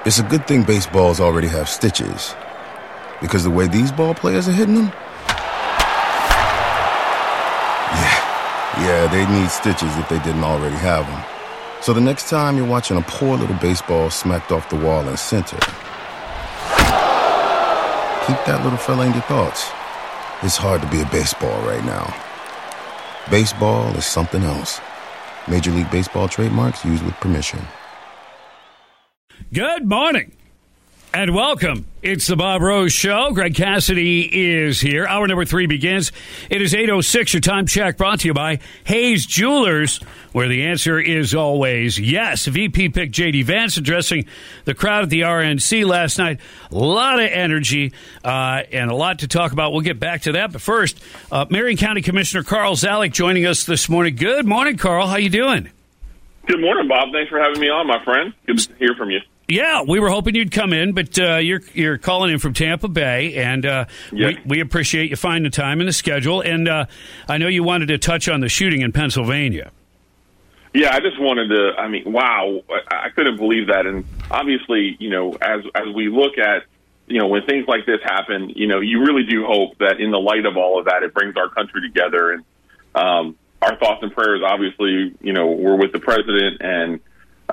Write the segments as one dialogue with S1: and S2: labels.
S1: It's a good thing baseballs already have stitches, because the way these ball players are hitting them, yeah, they need stitches if they didn't already have them. So the next time you're watching a poor little baseball smacked off the wall in center, keep that little fella in your thoughts. It's hard to be a baseball right now. Baseball is something else. Major League Baseball trademarks used with permission.
S2: Good morning and welcome. It's the Bob Rose Show. Greg Cassidy is here. Hour number 3 begins. It is 8:06. Your time check brought to you by Hayes Jewelers, where the answer is always yes. VP picked J.D. Vance addressing the crowd at the RNC last night. A lot of energy and a lot to talk about. We'll get back to that. But first, Marion County Commissioner Carl Zalek joining us this morning. Good morning, Carl. How you doing?
S3: Good morning, Bob. Thanks for having me on, my friend. Good to hear from you.
S2: Yeah, we were hoping you'd come in, but you're calling in from Tampa Bay, and
S3: yes.
S2: we appreciate you finding the time in the schedule. And I know you wanted to touch on the shooting in Pennsylvania.
S3: Yeah, I just wanted to. I mean, wow, I couldn't believe that. And obviously, as we look at, when things like this happen, you really do hope that in the light of all of that, it brings our country together. And our thoughts and prayers, obviously, we're with the president and.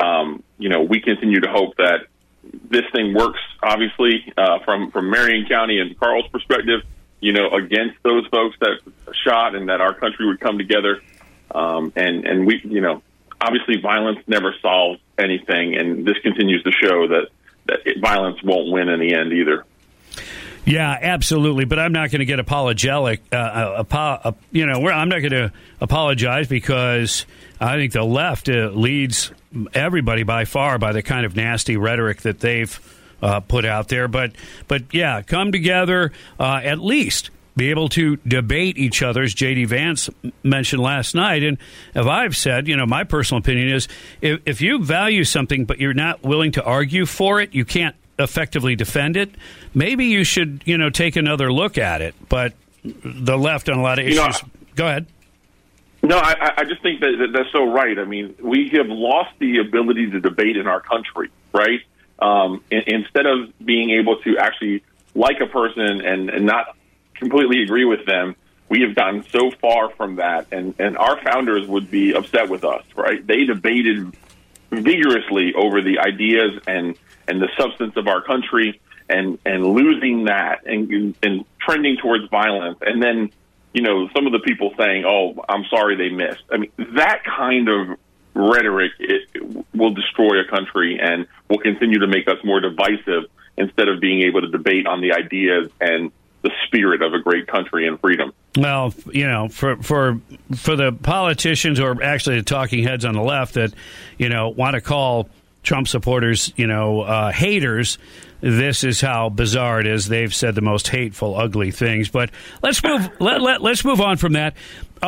S3: We continue to hope that this thing works, obviously, from Marion County and Carl's perspective, against those folks that shot and that our country would come together. And we, obviously violence never solves anything. And this continues to show that violence won't win in the end either.
S2: Yeah, absolutely. But I'm not going to get apologetic. I'm not going to apologize because I think the left leads everybody by far by the kind of nasty rhetoric that they've put out there. But yeah, come together, at least be able to debate each other, as J.D. Vance mentioned last night. And as I've said, my personal opinion is if you value something but you're not willing to argue for it, you can't effectively defend it. Maybe you should, take another look at it. But the left on a lot of issues. Go ahead.
S3: No, I just think that that's so right. I mean, we have lost the ability to debate in our country, right? Instead of being able to actually like a person and not completely agree with them, we have gotten so far from that. And our founders would be upset with us, right? They debated vigorously over the ideas and the substance of our country and losing that and trending towards violence. And then, some of the people saying, oh, I'm sorry they missed. I mean, that kind of rhetoric it will destroy a country and will continue to make us more divisive instead of being able to debate on the ideas and the spirit of a great country and freedom.
S2: Well, for the politicians or actually the talking heads on the left that, want to call Trump supporters, haters, this is how bizarre it is. They've said the most hateful, ugly things. But let's move. Let's move on from that.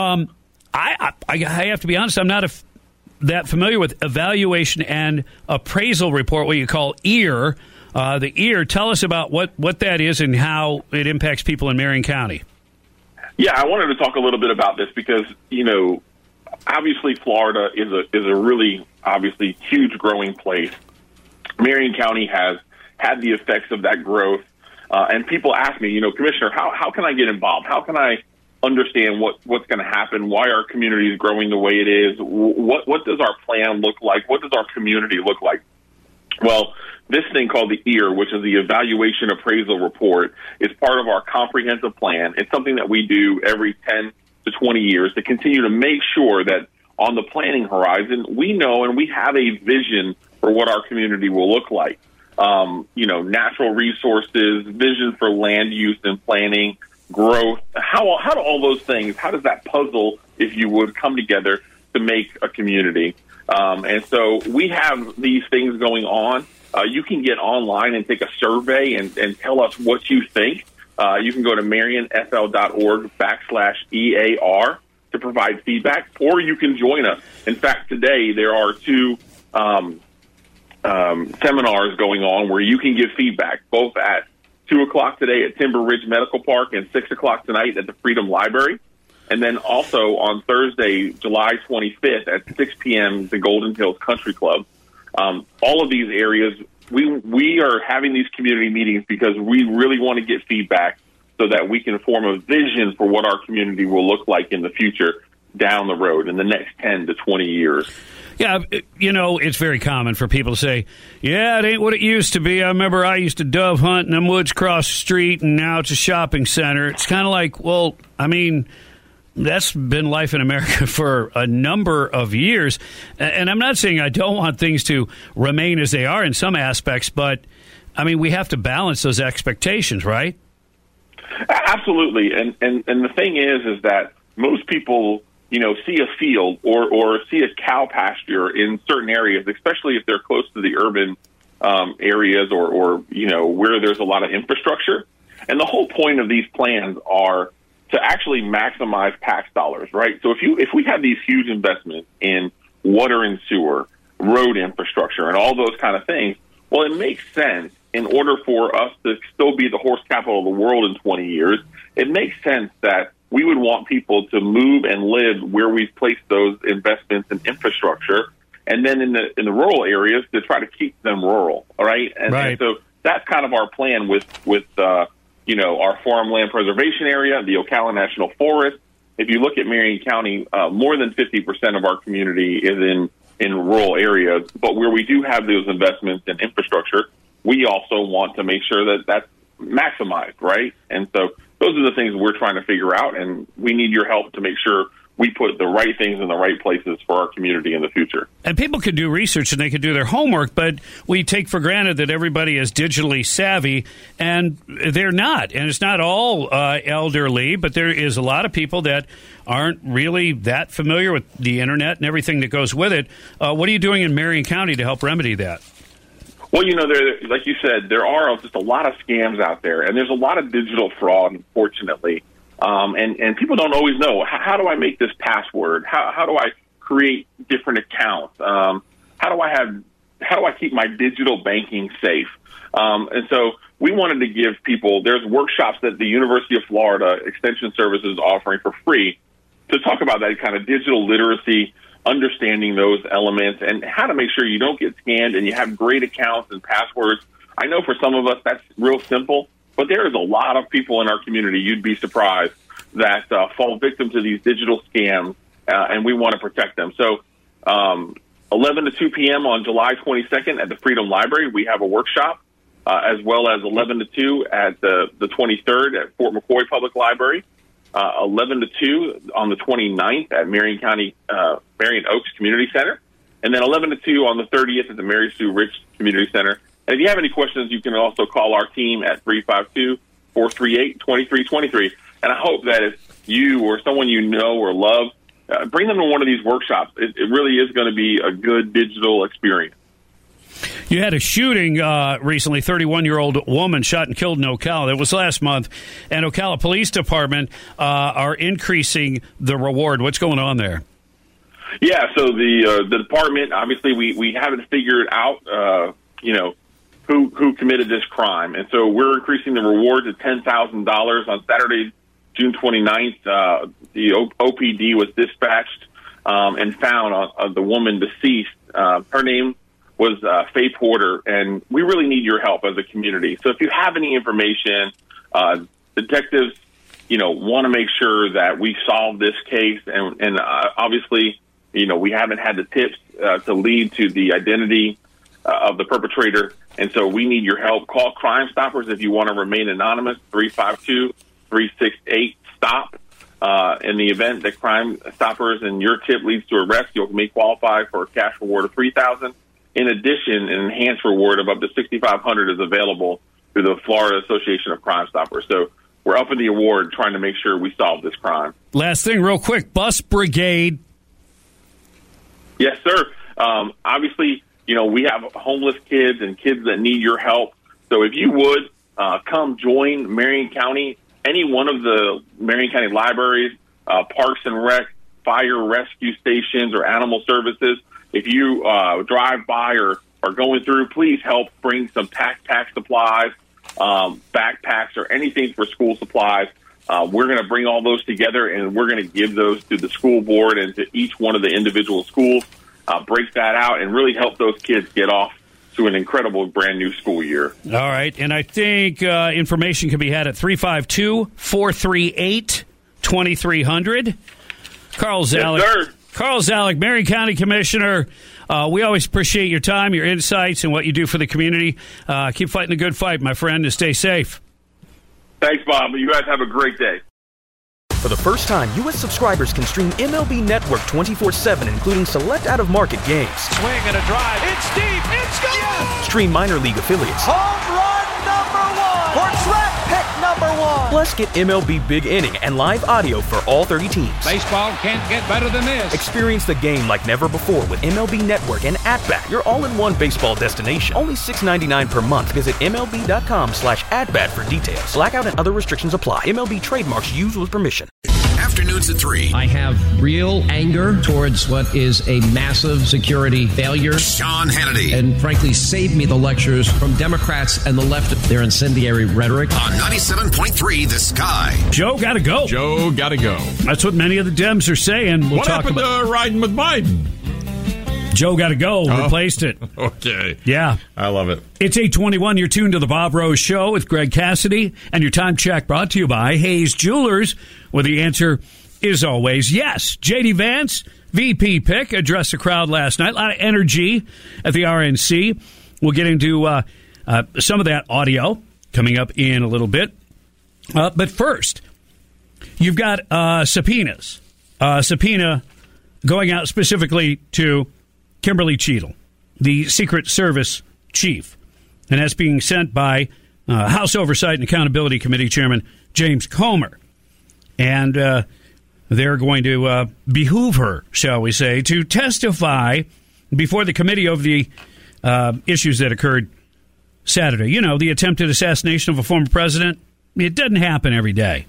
S2: I have to be honest. I'm not that familiar with evaluation and appraisal report, what you call EAR. The EAR. Tell us about what that is and how it impacts people in Marion County.
S3: Yeah, I wanted to talk a little bit about this because obviously Florida is a really obviously huge growing place. Marion County has had the effects of that growth. And people ask me, Commissioner, how can I get involved? How can I understand what's going to happen? Why our community is growing the way it is? What does our plan look like? What does our community look like? Well, this thing called the EAR, which is the Evaluation Appraisal Report, is part of our comprehensive plan. It's something that we do every 10 to 20 years to continue to make sure that on the planning horizon, we know and we have a vision for what our community will look like. Natural resources, vision for land use and planning, growth. How do all those things, how does that puzzle, if you would, come together to make a community? And so we have these things going on. You can get online and take a survey and tell us what you think. You can go to marionfl.org/EAR to provide feedback, or you can join us. In fact, today there are 2 seminars going on where you can give feedback, both at 2 o'clock today at Timber Ridge Medical Park and 6 o'clock tonight at the Freedom Library. And then also on Thursday, July 25th at 6 p.m., the Golden Hills Country Club. All of these areas we are having these community meetings because we really want to get feedback so that we can form a vision for what our community will look like in the future down the road in the next 10 to 20 years.
S2: Yeah, it's very common for people to say, yeah, it ain't what it used to be. I remember I used to dove hunt in them woods across the street, and now it's a shopping center. It's kind of like, well, I mean, that's been life in America for a number of years. And I'm not saying I don't want things to remain as they are in some aspects, but, I mean, we have to balance those expectations, right?
S3: Absolutely. And the thing is that most people, see a field or see a cow pasture in certain areas, especially if they're close to the urban areas or where there's a lot of infrastructure. And the whole point of these plans are to actually maximize tax dollars, right? So if we have these huge investments in water and sewer, road infrastructure, and all those kind of things, well, it makes sense in order for us to still be the horse capital of the world in 20 years. It makes sense that we would want people to move and live where we've placed those investments in infrastructure, and then in the rural areas to try to keep them rural. All right, and so that's kind of our plan with our farmland preservation area, the Ocala National Forest. If you look at Marion County, more than 50% of our community is in rural areas, but where we do have those investments in infrastructure, we also want to make sure that that's maximized, right? And so those are the things we're trying to figure out, and we need your help to make sure we put the right things in the right places for our community in the future. And
S2: people could do research and they could do their homework, but we take for granted that everybody is digitally savvy, and they're not. And it's not all elderly, but there is a lot of people that aren't really that familiar with the internet and everything that goes with it. What are you doing in Marion County to help remedy that?
S3: Well, like you said, there are just a lot of scams out there, and there's a lot of digital fraud, unfortunately. And people don't always know, how do I make this password? How do I create different accounts? How do I keep my digital banking safe? And so we wanted to give people, there's workshops that the University of Florida Extension Service is offering for free to talk about that kind of digital literacy, understanding those elements, and how to make sure you don't get scammed and you have great accounts and passwords. I know for some of us that's real simple, but there is a lot of people in our community, you'd be surprised, that fall victim to these digital scams, and we want to protect them. So 11 to 2 p.m. on July 22nd at the Freedom Library, we have a workshop, as well as 11 to 2 at the 23rd at Fort McCoy Public Library, 11 to 2 on the 29th at Marion Oaks Community Center, and then 11 to 2 on the 30th at the Mary Sue Rich Community Center. And if you have any questions, you can also call our team at 352-438-2323. And I hope that if you or someone you know or love, bring them to one of these workshops. It really is going to be a good digital experience.
S2: You had a shooting recently, 31-year-old woman shot and killed in Ocala. That was last month. And Ocala Police Department are increasing the reward. What's going on there?
S3: Yeah, so the department, obviously, we haven't figured out, who committed this crime. And so we're increasing the reward to $10,000. On Saturday, June 29th, the OPD was dispatched and found the woman deceased. Her name was Faye Porter, and we really need your help as a community. So if you have any information, detectives, want to make sure that we solve this case. And obviously, we haven't had the tips to lead to the identity of the perpetrator. And so we need your help. Call Crime Stoppers if you want to remain anonymous, 352-368-STOP. In the event that Crime Stoppers and your tip leads to arrest, you may qualify for a cash reward of $3,000. In addition, an enhanced reward of up to $6,500 is available through the Florida Association of Crime Stoppers. So we're upping the award, trying to make sure we solve this crime.
S2: Last thing, real quick, Bus Brigade.
S3: Yes, sir. Obviously, we have homeless kids and kids that need your help. So if you would come join Marion County, any one of the Marion County libraries, Parks and Rec, fire rescue stations, or animal services, if you drive by or are going through, please help bring some pack supplies, backpacks, or anything for school supplies. We're going to bring all those together, and we're going to give those to the school board and to each one of the individual schools, break that out, and really help those kids get off to an incredible brand new school year.
S2: All right, and I think information can be had at 352-438-2300. Carl Zalek.
S3: Yes, sir.
S2: Carl Zalek, Marion County Commissioner. We always appreciate your time, your insights, and what you do for the community. Keep fighting the good fight, my friend, and stay safe.
S3: Thanks, Bob. You guys have a great day.
S4: For the first time, U.S. subscribers can stream MLB Network 24/7, including select out-of-market games.
S5: Swing and a drive. It's deep. It's gone. Yes!
S4: Stream minor league affiliates.
S5: Home run number 1. Or draft pick number 1.
S4: Plus, get MLB Big Inning and live audio for all 30 teams.
S5: Baseball can't get better than this.
S4: Experience the game like never before with MLB Network and At-Bat, your all-in-one baseball destination. Only $6.99 per month. Visit MLB.com/at-bat for details. Blackout and other restrictions apply. MLB trademarks used with permission.
S6: Afternoons at 3.
S7: I have real anger towards what is a massive security failure.
S6: Sean Hannity.
S7: And frankly, save me the lectures from Democrats and the left of their incendiary rhetoric.
S6: On 97.3 The Sky.
S2: Joe got to go.
S8: Joe got to go.
S2: That's what many of the Dems are saying.
S8: What happened to riding with Biden?
S2: Joe got to go. Replaced it.
S8: Okay.
S2: Yeah.
S8: I love it.
S2: It's 8:21. You're tuned to the Bob Rose Show with Greg Cassidy. And your time check brought to you by Hayes Jewelers, where the answer is always yes. J.D. Vance, VP pick, addressed the crowd last night. A lot of energy at the RNC. We'll get into some of that audio coming up in a little bit. But first, you've got subpoenas. Subpoena going out specifically to Kimberly Cheadle, the Secret Service chief. And that's being sent by House Oversight and Accountability Committee Chairman James Comer. And they're going to behoove her, shall we say, to testify before the committee over the issues that occurred Saturday. You know, the attempted assassination of a former president. It doesn't happen every day.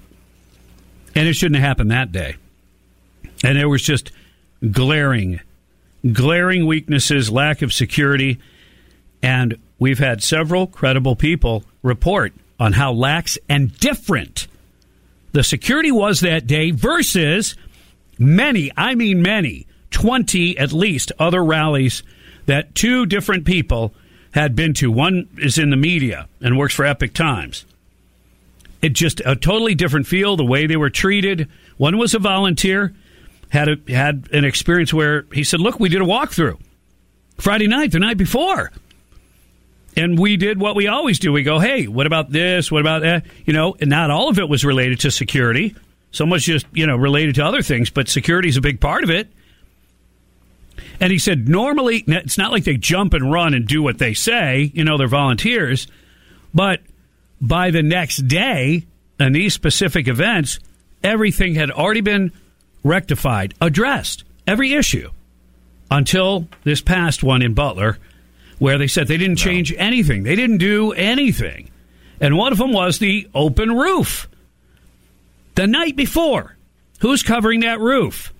S2: And it shouldn't have happened that day. And there was just glaring weaknesses, lack of security. And we've had several credible people report on how lax and different the security was that day versus many, 20 at least, other rallies that two different people had been to. One is in the media and works for Epic Times. It just a totally different feel, the way they were treated. One was a volunteer, had an experience where he said, look, we did a walkthrough Friday night, the night before. And we did what we always do. We go, hey, what about this? What about that? You know, and not all of it was related to security. So much just, related to other things, but security is a big part of it. And he said, normally, it's not like they jump and run and do what they say. They're volunteers. But by the next day, in these specific events, everything had already been rectified, addressed, every issue, until this past one in Butler, where they said they didn't change anything. They didn't do anything. And one of them was the open roof. The night before, who's covering that roof?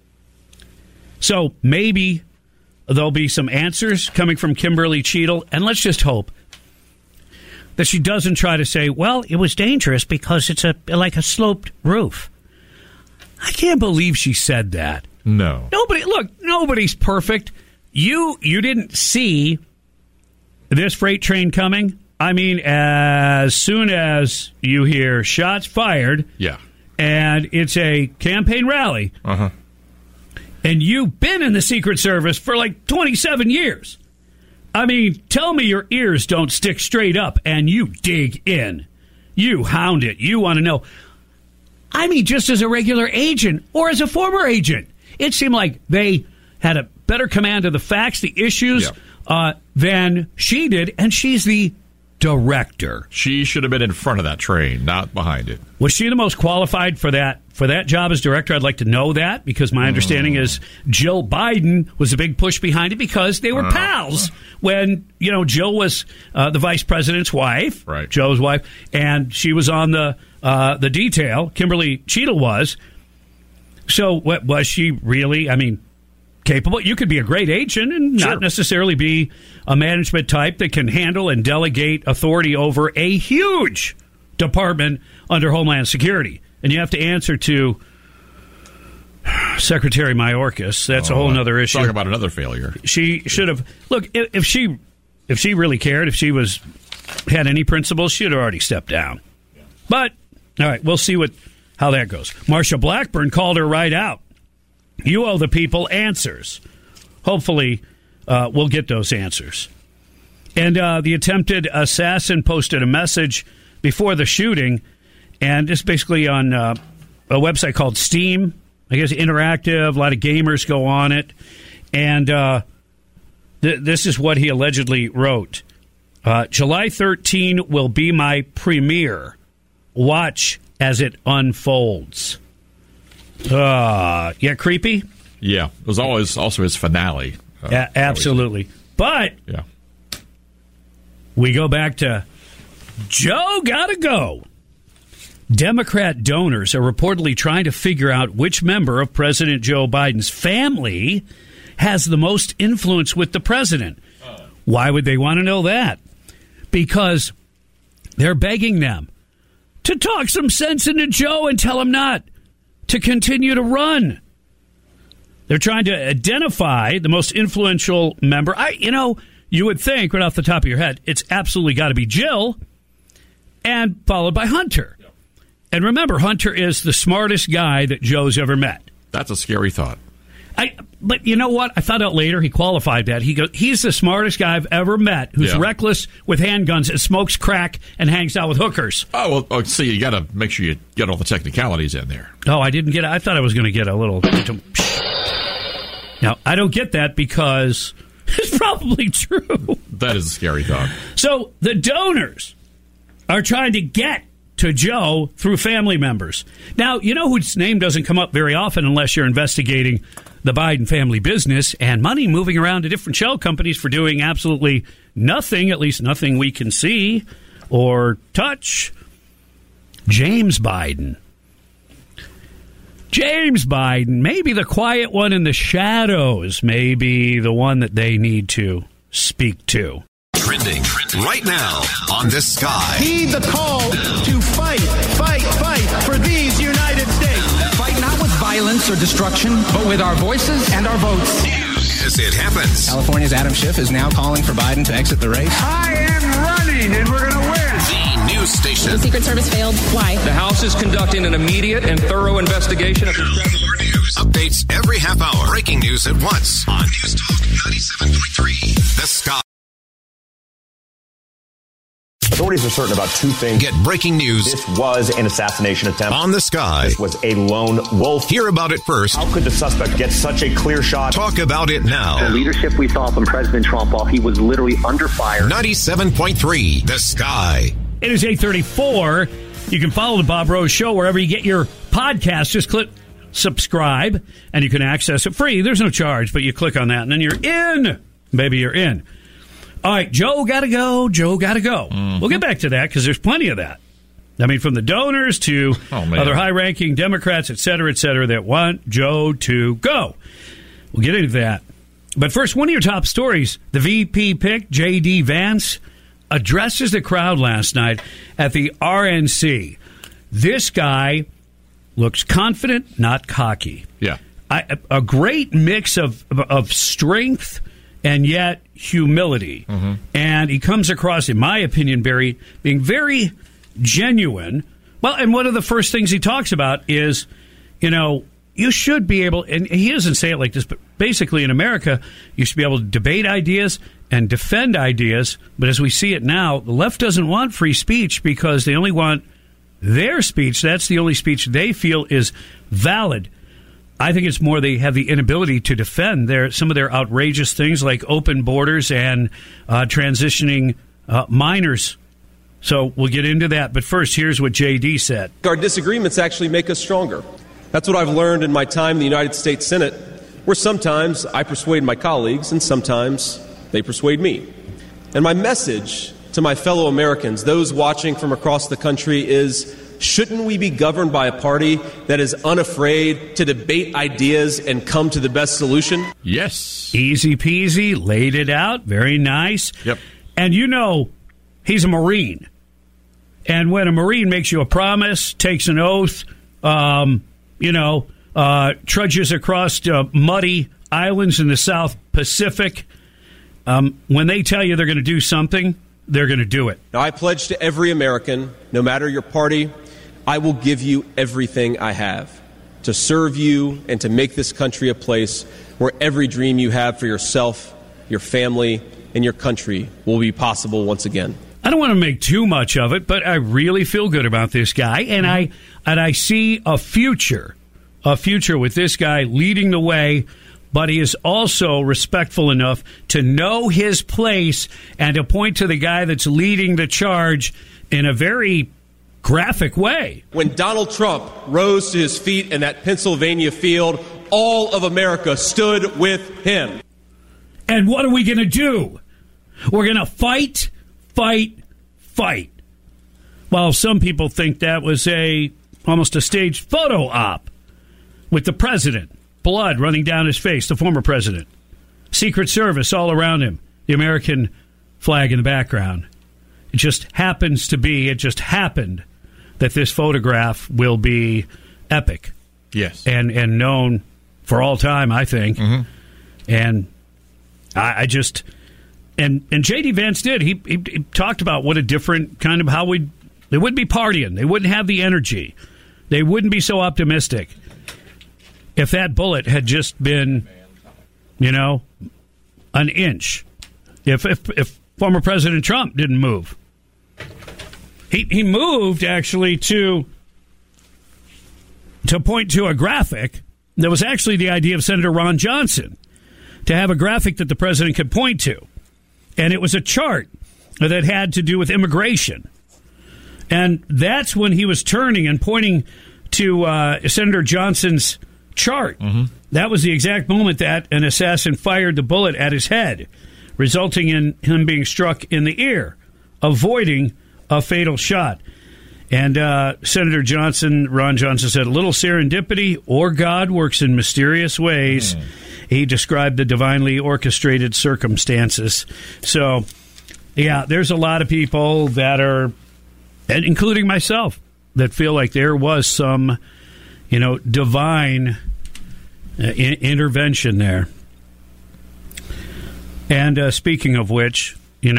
S2: So maybe there'll be some answers coming from Kimberly Cheadle, and let's just hope that she doesn't try to say, well, it was dangerous because it's like a sloped roof. I can't believe she said that.
S8: No.
S2: Nobody's perfect. You didn't see this freight train coming. I mean, as soon as you hear shots fired, and it's a campaign rally, and you've been in the Secret Service for like 27 years. I mean, tell me your ears don't stick straight up and you dig in. You hound it. You want to know. I mean, just as a regular agent or as a former agent, it seemed like they had a better command of the facts, the issues, than she did, and she's the director.
S8: She should have been in front of that train, not behind it.
S2: Was she the most qualified for that job as director? I'd like to know that, because my understanding is Jill Biden was a big push behind it because they were pals when, Jill was the vice president's wife,
S8: right?
S2: Joe's wife, and she was on the detail. Kimberly Cheadle was. So what was she really? I mean, capable? You could be a great agent and not necessarily be a management type that can handle and delegate authority over a huge department under Homeland Security. And you have to answer to Secretary Mayorkas. That's a whole other issue.
S8: Talk about another failure.
S2: She should have... Look, if she if she really cared, if she had any principles, she'd already stepped down. But, all right, we'll see how that goes. Marsha Blackburn called her right out. You owe the people answers. Hopefully, we'll get those answers. And the attempted assassin posted a message before the shooting, and it's basically on a website called Steam. I guess interactive, a lot of gamers go on it. And this is what he allegedly wrote. July 13 will be my premiere. Watch as it unfolds. Yeah, creepy?
S8: Yeah, it was always also his finale.
S2: Absolutely. But
S8: yeah,
S2: we go back to Joe gotta go. Democrat donors are reportedly trying to figure out which member of President Joe Biden's family has the most influence with the president. Why would they want to know that? Because they're begging them to talk some sense into Joe and tell him not to continue to run. They're trying to identify the most influential member. You would think right off the top of your head, it's absolutely got to be Jill, and followed by Hunter. Yep. And remember, Hunter is the smartest guy that Joe's ever met.
S8: That's a scary thought.
S2: But you know what? I found out later he qualified that. He goes, he's the smartest guy I've ever met who's reckless with handguns and smokes crack and hangs out with hookers.
S8: Oh, well, see, you got to make sure you get all the technicalities in there.
S2: Oh, I didn't get it. I thought I was going to get a little... Now, I don't get that because it's probably true.
S8: That is a scary thought.
S2: So the donors are trying to get to Joe through family members. Now, you know whose name doesn't come up very often unless you're investigating the Biden family business and money moving around to different shell companies for doing absolutely nothing, at least nothing we can see or touch. James Biden. James Biden, maybe the quiet one in the shadows, maybe the one that they need to speak to.
S6: Trending right now on The Sky.
S5: Heed the call to fight for these United States.
S9: Fight not with violence or destruction, but with our voices and our votes.
S6: News as it happens.
S9: California's Adam Schiff is now calling for Biden to exit the race.
S5: I am running, and we're going to win.
S6: The news station.
S10: The Secret Service failed. Why?
S11: The House is conducting an immediate and thorough investigation of
S6: More news. Updates every half hour. Breaking news at once on News Talk 97.3. The Sky.
S12: Authorities are certain about two things.
S6: Get breaking news.
S12: This was an assassination attempt.
S6: On The Sky.
S12: This was a lone wolf.
S6: Hear about it first.
S12: How could the suspect get such a clear shot?
S6: Talk about it now.
S13: The leadership we saw from President Trump while he was literally under fire.
S6: 97.3 The Sky.
S2: It is 8:34. You can follow the Bob Rose Show wherever you get your podcast. Just click subscribe, and you can access it free. There's no charge, but you click on that, and then you're in. Baby, you're in. All right, Joe got to go. Joe got to go. Mm-hmm. We'll get back to that because there's plenty of that. I mean, from the donors to other high-ranking Democrats, et cetera, that want Joe to go. We'll get into that. But first, one of your top stories, the VP pick, J.D. Vance, addresses the crowd last night at the RNC. This guy looks confident, not cocky.
S8: Yeah.
S2: A great mix of strength and yet humility. Mm-hmm. And he comes across, in my opinion, Barry, being very genuine. Well, and one of the first things he talks about is, you should be able, and he doesn't say it like this, but basically in America, you should be able to debate ideas and defend ideas. But as we see it now, the left doesn't want free speech because they only want their speech. That's the only speech they feel is valid. I think it's more they have the inability to defend some of their outrageous things like open borders and transitioning minors. So we'll get into that. But first, here's what J.D. said.
S14: Our disagreements actually make us stronger. That's what I've learned in my time in the United States Senate, where sometimes I persuade my colleagues and sometimes they persuade me. And my message to my fellow Americans, those watching from across the country, is shouldn't we be governed by a party that is unafraid to debate ideas and come to the best solution?
S8: Yes.
S2: Easy peasy, laid it out, very nice.
S8: Yep.
S2: And he's a Marine. And when a Marine makes you a promise, takes an oath, trudges across muddy islands in the South Pacific, when they tell you they're going to do something, they're going to do it.
S14: Now, I pledge to every American, no matter your party, I will give you everything I have to serve you and to make this country a place where every dream you have for yourself, your family, and your country will be possible once again.
S2: I don't want to make too much of it, but I really feel good about this guy, and I see a future with this guy leading the way. But he is also respectful enough to know his place and to point to the guy that's leading the charge in a very graphic way.
S14: When Donald Trump rose to his feet in that Pennsylvania field, all of America stood with him.
S2: And what are we going to do? We're going to fight, fight, fight. Well, some people think that was almost a staged photo op with the president. Blood running down his face, the former president. Secret Service all around him. The American flag in the background. It just happened that this photograph will be epic.
S8: Yes.
S2: And known for all time, I think. Mm-hmm. And I just... And J.D. Vance did. He talked about what a different kind of how they wouldn't be partying. They wouldn't have the energy. They wouldn't be so optimistic. If that bullet had just been, an inch, if former President Trump didn't move, he moved actually to point to a graphic that was actually the idea of Senator Ron Johnson, to have a graphic that the president could point to, and it was a chart that had to do with immigration, and that's when he was turning and pointing to Senator Johnson's chart. Mm-hmm. That was the exact moment that an assassin fired the bullet at his head, resulting in him being struck in the ear, avoiding a fatal shot. And Senator Ron Johnson said, a little serendipity or God works in mysterious ways. He described the divinely orchestrated circumstances. So, yeah, there's a lot of people that are, and including myself, that feel like there was some divine intervention there. And speaking of which,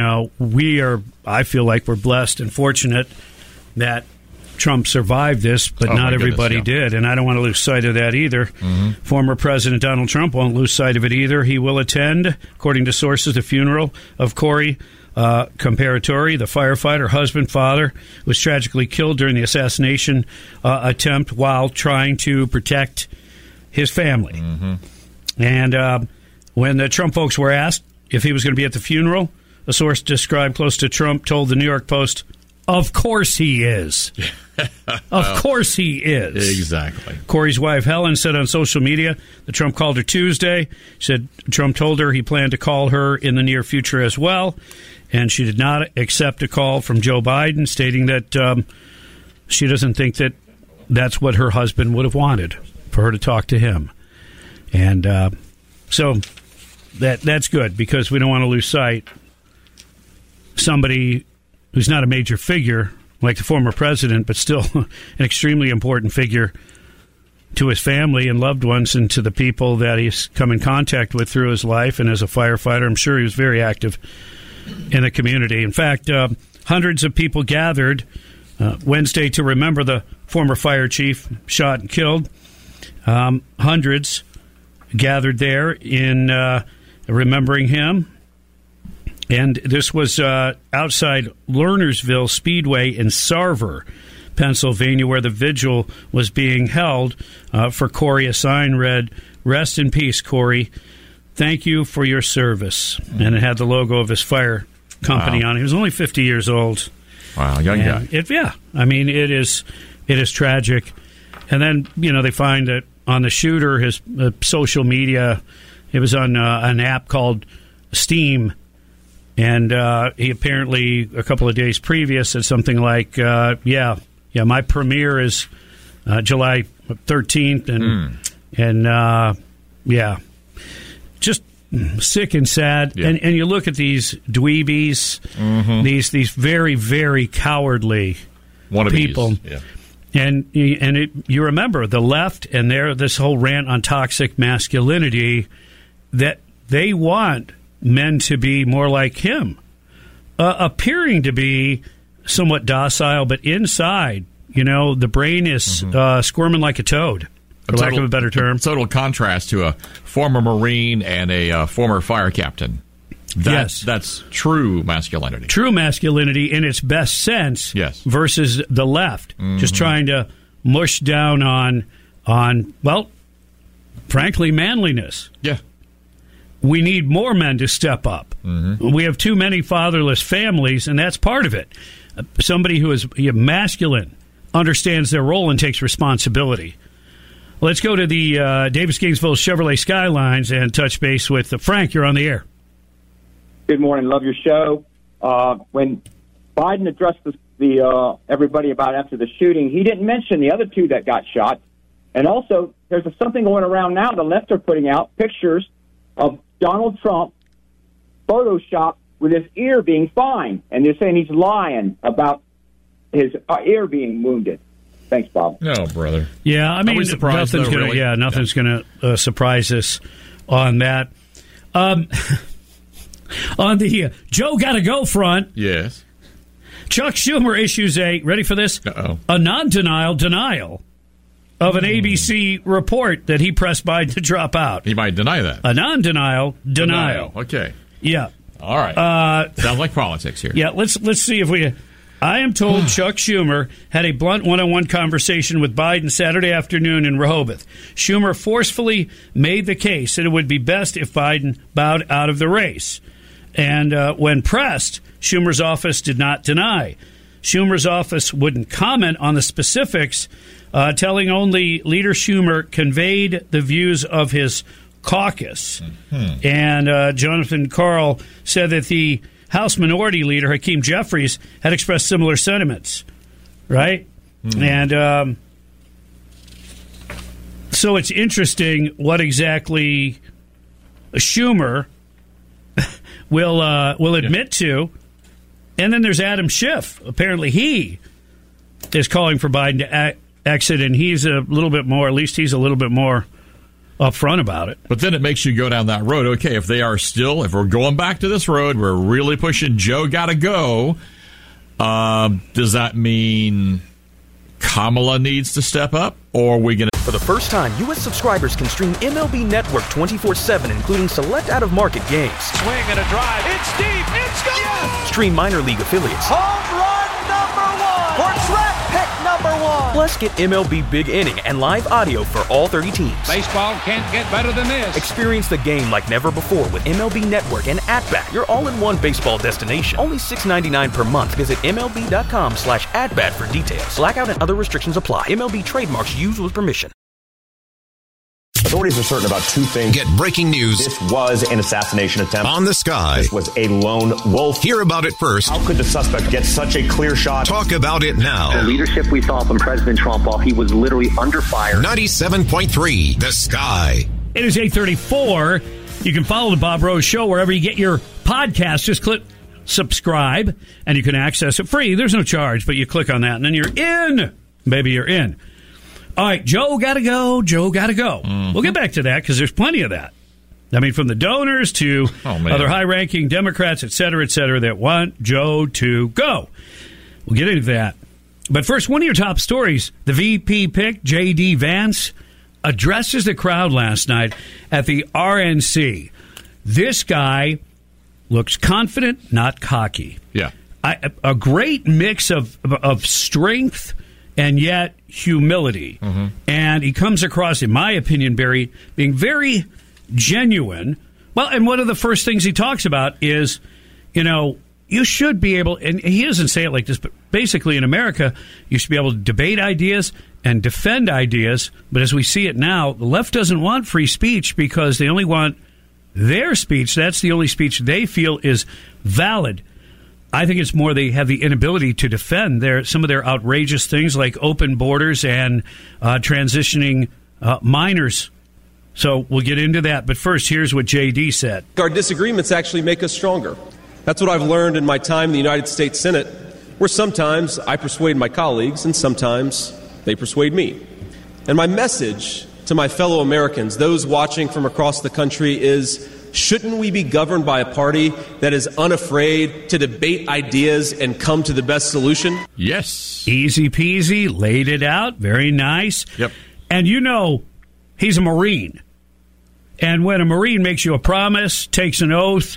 S2: I feel like we're blessed and fortunate that Trump survived this, but not everybody did. And I don't want to lose sight of that either. Mm-hmm. Former President Donald Trump won't lose sight of it either. He will attend, according to sources, the funeral of Corey Comparatori, the firefighter, husband, father, was tragically killed during the assassination attempt while trying to protect his family. Mm-hmm. And when the Trump folks were asked if he was going to be at the funeral, a source described close to Trump told the New York Post, of course he is. Of course he is.
S8: Exactly.
S2: Corey's wife, Helen, said on social media that Trump called her Tuesday. Said Trump told her he planned to call her in the near future as well. And she did not accept a call from Joe Biden, stating that she doesn't think that that's what her husband would have wanted, for her to talk to him. And so that's good, because we don't want to lose sight. Somebody who's not a major figure like the former president, but still an extremely important figure to his family and loved ones and to the people that he's come in contact with through his life. And as a firefighter, I'm sure he was very active in the community. In fact, hundreds of people gathered Wednesday to remember the former fire chief shot and killed. Hundreds gathered there in remembering him. And this was outside Lernersville Speedway in Sarver, Pennsylvania, where the vigil was being held for Corey. A sign read, "Rest in peace, Corey. Thank you for your service." And it had the logo of his fire company on it. He was only 50 years old.
S8: Wow, young guy.
S2: It is tragic. And then, they find that on the shooter, his social media, it was on an app called Steam. And he apparently, a couple of days previous, said something like, my premiere is July 13th. And just sick and sad. Yeah. And you look at these dweebies, mm-hmm. these very, very cowardly people.
S8: Yeah.
S2: And you remember the left and this whole rant on toxic masculinity, that they want men to be more like him, appearing to be somewhat docile, but inside, the brain is squirming like a toad, for lack of a better term.
S8: Total contrast to a former Marine and a former fire captain. That's true masculinity. True masculinity
S2: in its best sense.
S8: Yes.
S2: Versus the left, just trying to mush down on frankly, manliness.
S8: Yeah.
S2: We need more men to step up. We have too many fatherless families, and that's part of it. Somebody who is masculine understands their role and takes responsibility. Let's go to the Davis-Gainesville Chevrolet Skylines and touch base with Frank. You're on the air.
S10: Good morning. Love your show. When Biden addressed the everybody about after the shooting, he didn't mention the other two that got shot. And also, there's something going around now. The left are putting out pictures of Donald Trump photoshopped with his ear being fine. And they're saying he's lying about his ear being wounded. Thanks, Bob.
S8: No, brother.
S2: Yeah, I mean, nothing's going to surprise us on that. On the Joe Gotta Go front,
S8: yes,
S2: Chuck Schumer issues ready for this? A denial of an ABC report that he pressed Biden to drop out.
S8: He might deny that.
S2: A non-denial denial.
S8: Okay.
S2: Yeah.
S8: All right. Sounds like politics here.
S2: Yeah, let's see if we... I am told Chuck Schumer had a blunt one-on-one conversation with Biden Saturday afternoon in Rehoboth. Schumer forcefully made the case that it would be best if Biden bowed out of the race. And when pressed, Schumer's office did not deny. Schumer's office wouldn't comment on the specifics, telling only Leader Schumer conveyed the views of his caucus. And Jonathan Karl said that the House Minority Leader, Hakeem Jeffries, had expressed similar sentiments, right? And so it's interesting what exactly Schumer will admit to. And then there's Adam Schiff. Apparently he is calling for Biden to exit, and he's a little bit more, at least he's a little bit more upfront about it.
S8: But then it makes you go down that road. Okay, if we're going back to this road, we're really pushing Joe Gotta Go, does that mean Kamala needs to step up, or are we going to...
S4: For the first time, U.S. subscribers can stream MLB Network 24/7, including select out-of-market games.
S5: Swing and a drive. It's deep. It's gone. Yes!
S4: Stream minor league affiliates.
S5: Home run number one. Or draft pick number one.
S4: Plus, get MLB Big Inning and live audio for all 30 teams.
S5: Baseball can't get better than this.
S4: Experience the game like never before with MLB Network and At-Bat, your all-in-one baseball destination. Only $6.99 per month. Visit MLB.com/at-bat for details. Blackout and other restrictions apply. MLB trademarks used with permission.
S12: Authorities are certain about two things.
S6: Get breaking news.
S12: This was an assassination attempt.
S6: On the Sky.
S12: This was a lone wolf.
S6: Hear about it first.
S12: How could the suspect get such a clear shot?
S6: Talk about it now.
S13: The leadership we saw from President Trump while he was literally under fire.
S6: 97.3, The Sky.
S2: It is 8:34. You can follow the Bob Rose Show wherever you get your podcast. Just click subscribe, and you can access it free. There's no charge, but you click on that, and then you're in. Maybe you're in. All right, Joe Gotta Go, Joe Gotta Go. We'll get back to that because there's plenty of that. I mean, from the donors to other high-ranking Democrats, et cetera, that want Joe to go. We'll get into that. But first, one of your top stories, the VP pick, J.D. Vance, addresses the crowd last night at the RNC. This guy looks confident, not cocky.
S8: Yeah.
S2: A great mix of strength and yet humility. And he comes across, in my opinion, Barry, being very genuine. Well, and one of the first things he talks about is, you should be able, and he doesn't say it like this, but basically in America, you should be able to debate ideas and defend ideas. But as we see it now, the left doesn't want free speech because they only want their speech. That's the only speech they feel is valid. I think it's more they have the inability to defend some of their outrageous things like open borders and transitioning minors. So we'll get into that. But first, here's what J.D. said.
S14: Our disagreements actually make us stronger. That's what I've learned in my time in the United States Senate, where sometimes I persuade my colleagues and sometimes they persuade me. And my message to my fellow Americans, those watching from across the country, is shouldn't we be governed by a party that is unafraid to debate ideas and come to the best solution?
S8: Yes.
S2: Easy peasy, laid it out, very nice.
S8: Yep.
S2: And he's a Marine. And when a Marine makes you a promise, takes an oath,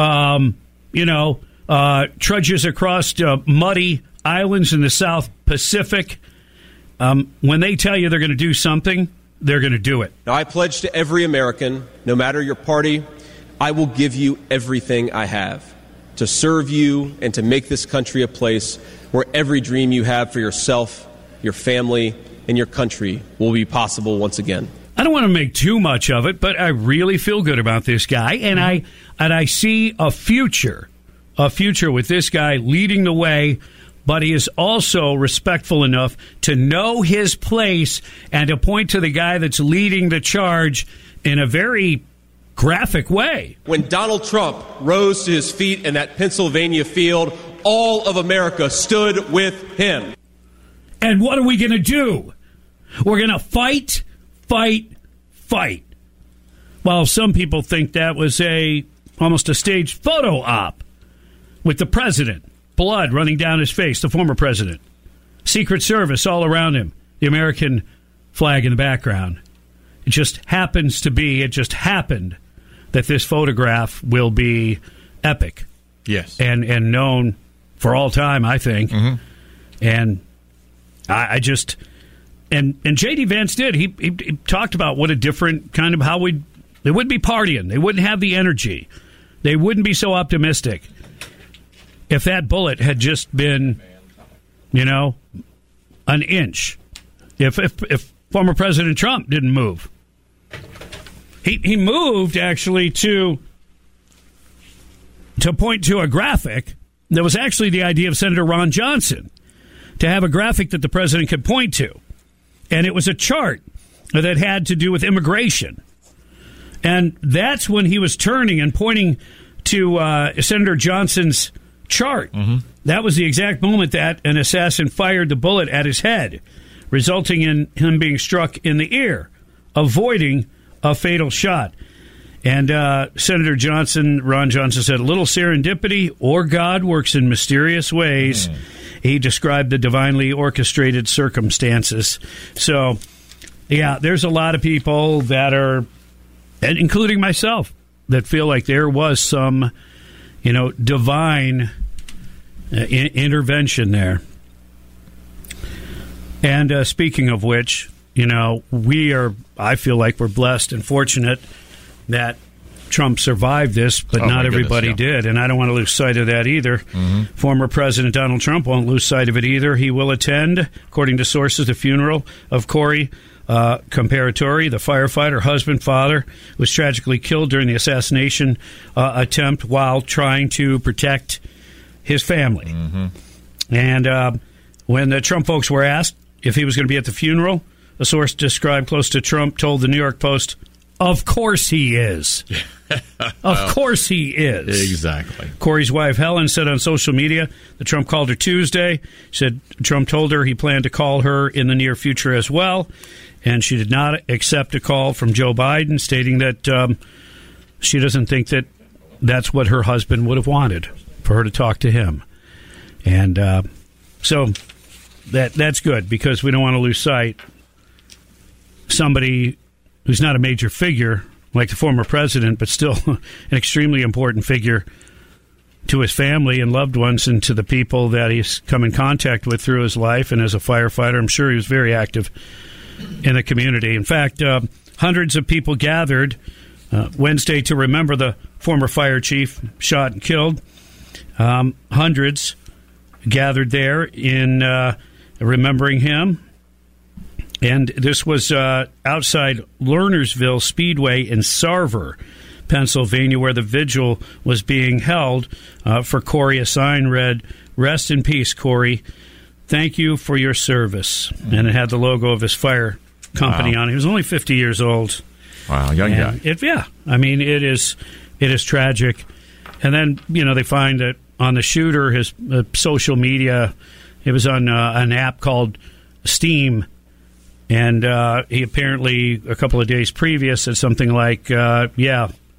S2: trudges across muddy islands in the South Pacific, when they tell you they're going to do something, they're going to do it.
S14: Now, I pledge to every American, no matter your party, I will give you everything I have to serve you and to make this country a place where every dream you have for yourself, your family, and your country will be possible once again.
S2: I don't want to make too much of it, but I really feel good about this guy, and I see a future with this guy leading the way. But he is also respectful enough to know his place and to point to the guy that's leading the charge in a very graphic way.
S14: When Donald Trump rose to his feet in that Pennsylvania field, all of America stood with him.
S2: And what are we going to do? We're going to fight. Well, some people think that was almost a staged photo op with the president. Blood running down his face, the former president. Secret Service all around him. The American flag in the background. It just happened that this photograph will be epic.
S8: Yes.
S2: And known for all time, I think.
S8: Mm-hmm.
S2: And I just... And J.D. Vance did. He talked about what a different kind of they wouldn't be partying. They wouldn't have the energy. They wouldn't be so optimistic. If that bullet had just been, an inch, if former President Trump didn't move, he moved actually to point to a graphic that was actually the idea of Senator Ron Johnson, to have a graphic that the president could point to, and it was a chart that had to do with immigration, and that's when he was turning and pointing to Senator Johnson's chart.
S8: Mm-hmm.
S2: That was the exact moment that an assassin fired the bullet at his head, resulting in him being struck in the ear, avoiding a fatal shot. And Senator Ron Johnson said, a little serendipity or God works in mysterious ways. He described the divinely orchestrated circumstances. So, yeah, there's a lot of people that are, and including myself, that feel like there was some divine intervention there. And speaking of which, I feel like we're blessed and fortunate that Trump survived this, but not everybody did. And I don't want to lose sight of that either.
S8: Mm-hmm.
S2: Former President Donald Trump won't lose sight of it either. He will attend, according to sources, the funeral of Corey Comparatori, the firefighter, husband, father, was tragically killed during the assassination attempt while trying to protect his family.
S8: Mm-hmm.
S2: And when the Trump folks were asked if he was going to be at the funeral, a source described close to Trump told the New York Post, of course he is. Of course he is.
S8: Exactly.
S2: Corey's wife, Helen, said on social media that Trump called her Tuesday. She said Trump told her he planned to call her in the near future as well. And she did not accept a call from Joe Biden, stating that she doesn't think that that's what her husband would have wanted, for her to talk to him. And so that's good, because we don't want to lose sight. Somebody who's not a major figure, like the former president, but still an extremely important figure to his family and loved ones and to the people that he's come in contact with through his life. And as a firefighter, I'm sure he was very active in the community. In fact, hundreds of people gathered Wednesday to remember the former fire chief shot and killed. Hundreds gathered there in remembering him. And this was outside Lernersville Speedway in Sarver, Pennsylvania, where the vigil was being held for Corey. A sign read, "Rest in peace, Corey. Thank you for your service." And it had the logo of his fire company on it. He was only 50 years old.
S8: Wow, young guy.
S2: It is tragic. And then, they find that on the shooter, his social media, it was on an app called Steam. And he apparently, a couple of days previous, said something like,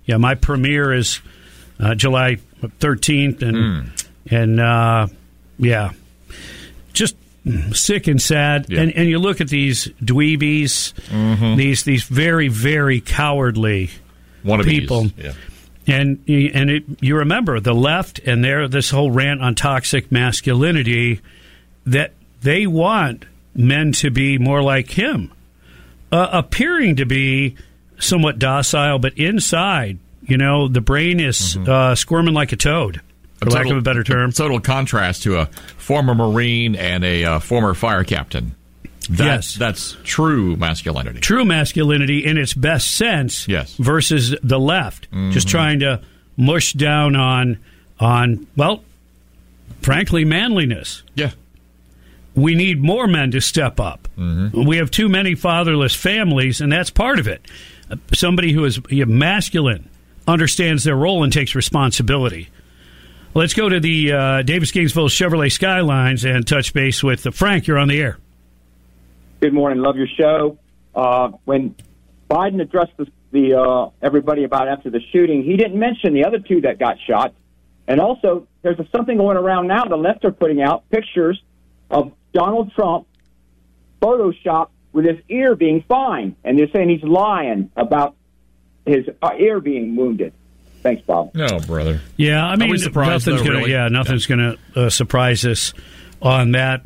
S2: Yeah, my premiere is July 13th, and yeah, just sick and sad.
S8: Yeah.
S2: And you look at these dweebies, these very, very cowardly people.
S8: Yeah.
S2: And you remember the left and this whole rant on toxic masculinity, that they want men to be more like him, appearing to be somewhat docile, but inside, the brain is squirming like a toad, for lack of a better term.
S8: Total contrast to a former Marine and a former fire captain. That's true masculinity. True
S2: masculinity in its best sense.
S8: Yes.
S2: Versus the left, just trying to mush down on well, frankly, manliness.
S8: Yeah.
S2: We need more men to step up. We have too many fatherless families, and that's part of it. Somebody who is masculine understands their role and takes responsibility. Let's go to the Davis-Gainesville Chevrolet Skylines and touch base with Frank. You're on the air.
S10: Good morning. Love your show. When Biden addressed the everybody about after the shooting, he didn't mention the other two that got shot. And also, there's something going around now. The left are putting out pictures of Donald Trump photoshopped with his ear being fine. And they're saying he's lying about his ear being wounded. Thanks, Bob.
S8: No, brother.
S2: Yeah, I mean, nothing's going to surprise us on that.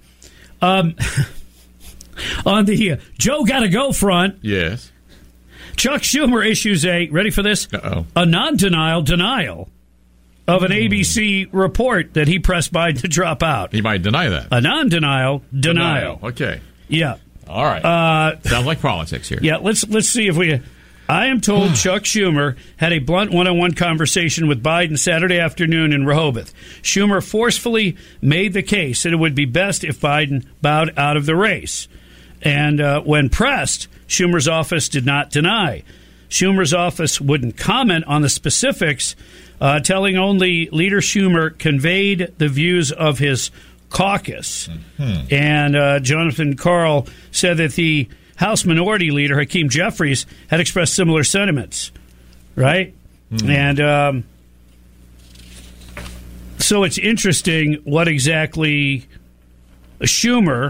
S2: On the Joe Gotta Go front,
S8: yes,
S2: Chuck Schumer issues ready for this? A denial of an ABC report that he pressed Biden to drop out.
S8: He might deny that.
S2: A non-denial denial.
S8: Okay.
S2: Yeah.
S8: All right. Sounds like politics here.
S2: Yeah, let's see if we... I am told Chuck Schumer had a blunt one-on-one conversation with Biden Saturday afternoon in Rehoboth. Schumer forcefully made the case that it would be best if Biden bowed out of the race. And when pressed, Schumer's office did not deny. Schumer's office wouldn't comment on the specifics, telling only Leader Schumer conveyed the views of his caucus. And Jonathan Karl said that the House Minority Leader, Hakeem Jeffries, had expressed similar sentiments, right? And so it's interesting what exactly Schumer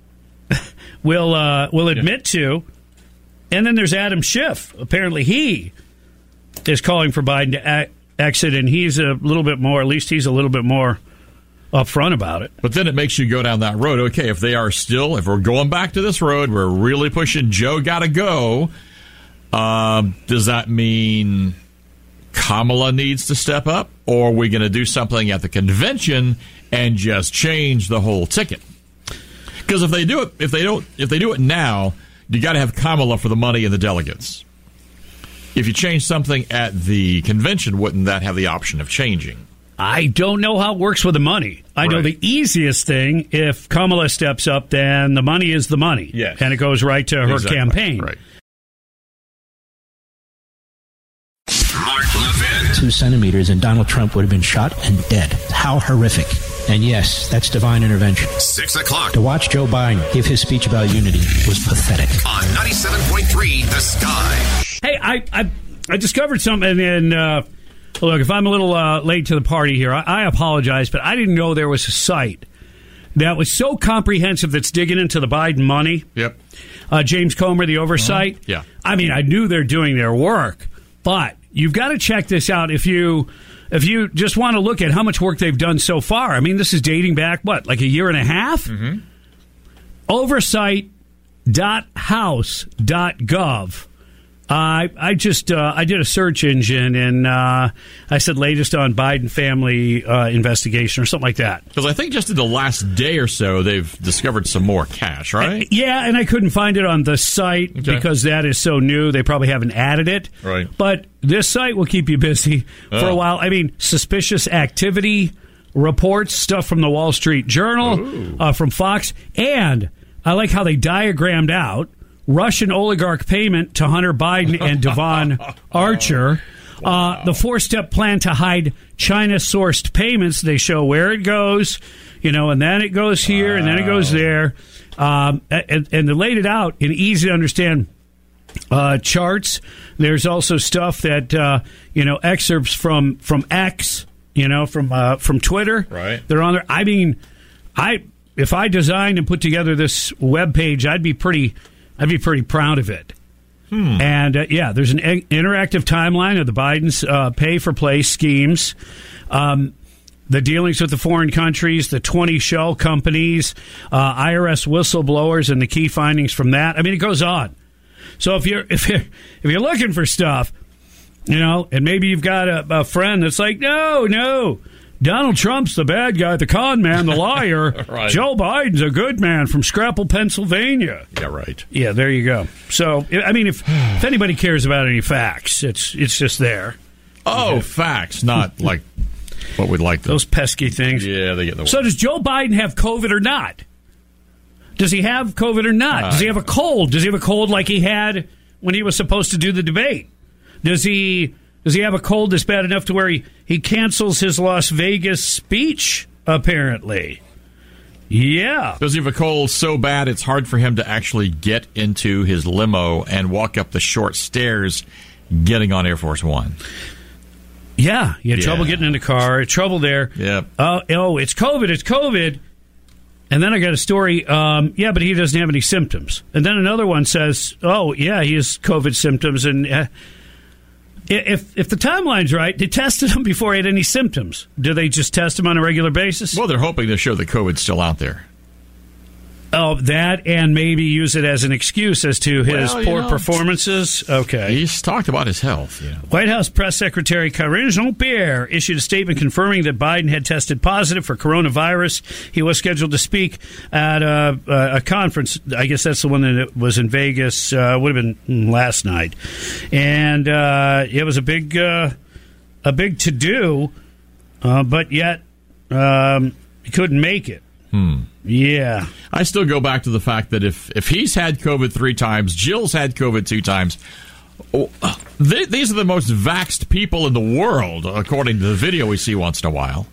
S2: will admit to. And then there's Adam Schiff. Apparently he is calling for Biden to exit, and he's a little bit more, at least he's a little bit more upfront about it.
S8: But then it makes you go down that road. Okay, if we're going back to this road, we're really pushing Joe Gotta Go, does that mean Kamala needs to step up? Or are we going to do something at the convention and just change the whole ticket? Because if they do it now, you got to have Kamala for the money and the delegates. If you change something at the convention, wouldn't that have the option of changing?
S2: I don't know how it works with the money. I know the easiest thing, if Kamala steps up, then the money is the money.
S8: Yes.
S2: And it goes right to her campaign.
S8: Right.
S6: Mark Levin.
S15: 2 centimeters and Donald Trump would have been shot and dead. How horrific. And yes, that's divine intervention.
S6: 6 o'clock.
S15: To watch Joe Biden give his speech about unity was pathetic.
S6: On 97.3 The Sky.
S2: Hey, I discovered something, and look, if I'm a little late to the party here, I apologize, but I didn't know there was a site that was so comprehensive that's digging into the Biden money.
S8: Yep.
S2: James Comer, the oversight.
S8: Yeah.
S2: I mean, I knew they're doing their work, but you've got to check this out if you just want to look at how much work they've done so far. I mean, this is dating back, like a year and a half? Oversight.house.gov. I did a search engine, and I said latest on Biden family investigation or something like that.
S8: Because I think just in the last day or so, they've discovered some more cash, right?
S2: Yeah, and I couldn't find it on the site because that is so new. They probably haven't added it.
S8: Right.
S2: But this site will keep you busy for a while. I mean, suspicious activity reports, stuff from the Wall Street Journal, from Fox, and I like how they diagrammed out Russian oligarch payment to Hunter Biden and Devon Archer. Wow. The 4-step plan to hide China-sourced payments. They show where it goes, and then it goes here, and then it goes there. And they laid it out in easy to understand charts. There's also stuff that excerpts from X, from Twitter.
S8: Right.
S2: They're on there. I mean, if I designed and put together this web page, I'd be pretty proud of it. And there's an interactive timeline of the Biden's pay-for-play schemes, the dealings with the foreign countries, the 20 shell companies, IRS whistleblowers, and the key findings from that. I mean, it goes on. So if you're looking for stuff, and maybe you've got a friend that's like, no, Donald Trump's the bad guy, the con man, the liar.
S8: Right.
S2: Joe Biden's a good man from Scrapple, Pennsylvania.
S8: Yeah, right.
S2: Yeah, there you go. So, I mean, if anybody cares about any facts, it's just there.
S8: Oh, facts, not like what we'd like to.
S2: Those pesky things.
S8: Yeah, they get the.
S2: So does Joe Biden have COVID or not? Does he have COVID or not? Does he have a cold? Does he have a cold like he had when he was supposed to do the debate? Does he have a cold that's bad enough to where he cancels his Las Vegas speech, apparently? Yeah.
S8: Does he have a cold so bad it's hard for him to actually get into his limo and walk up the short stairs getting on Air Force One?
S2: Yeah. He had trouble getting in the car. Trouble there.
S8: Yep.
S2: It's COVID. And then I got a story, but he doesn't have any symptoms. And then another one says, he has COVID symptoms. And if the timeline's right, they tested him before he had any symptoms. Do they just test him on a regular basis?
S8: Well, they're hoping to show the COVID's still out there.
S2: Oh, that, and maybe use it as an excuse as to his poor performances. Okay.
S8: He's talked about his health. Yeah.
S2: White House Press Secretary Karine Jean-Pierre issued a statement confirming that Biden had tested positive for coronavirus. He was scheduled to speak at a conference. I guess that's the one that was in Vegas. Would have been last night. And it was a big to-do, but yet he couldn't make it. Yeah.
S8: I still go back to the fact that if he's had COVID 3 times, Jill's had COVID 2 times, these are the most vaxxed people in the world, according to the video we see once in a while.